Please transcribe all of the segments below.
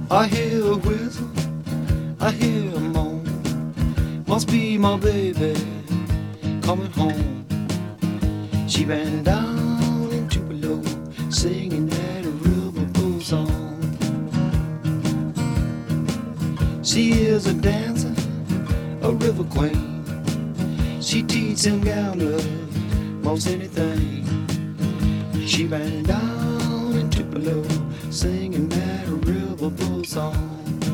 I hear a whistle, I hear a moan. Must be my baby coming home. She ran down into below, singing that riverboat song. She is a dancer, a river queen. She teaches him gambler most anything. She ran down into below, singing that riverboat song.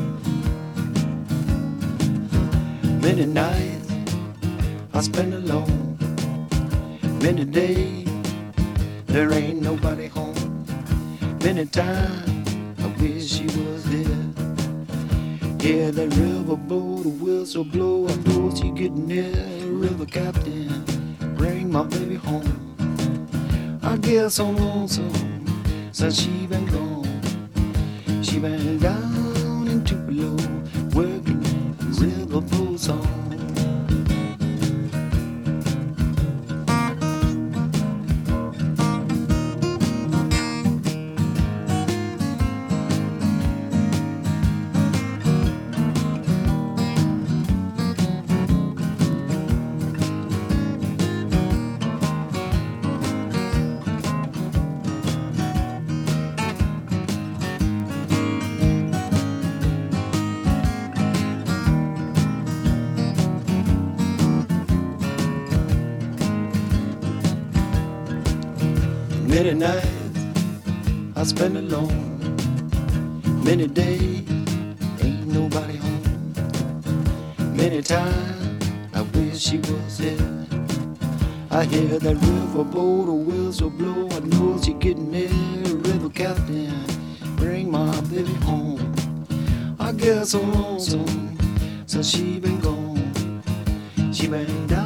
Many nights I spend alone. Many days there ain't nobody home. Many times I wish she was here. Hear that riverboat whistle blow. I know she getting near. River captain, bring my baby home. I guess I'm lonesome since she been gone. She been down into below, working riverboat song. Many nights I spend alone. Many days ain't nobody home. Many times I wish she was here. I hear that riverboat whistle blow. I know she getting near. River captain, bring my baby home. I guess I'm lonesome since she been gone. She been down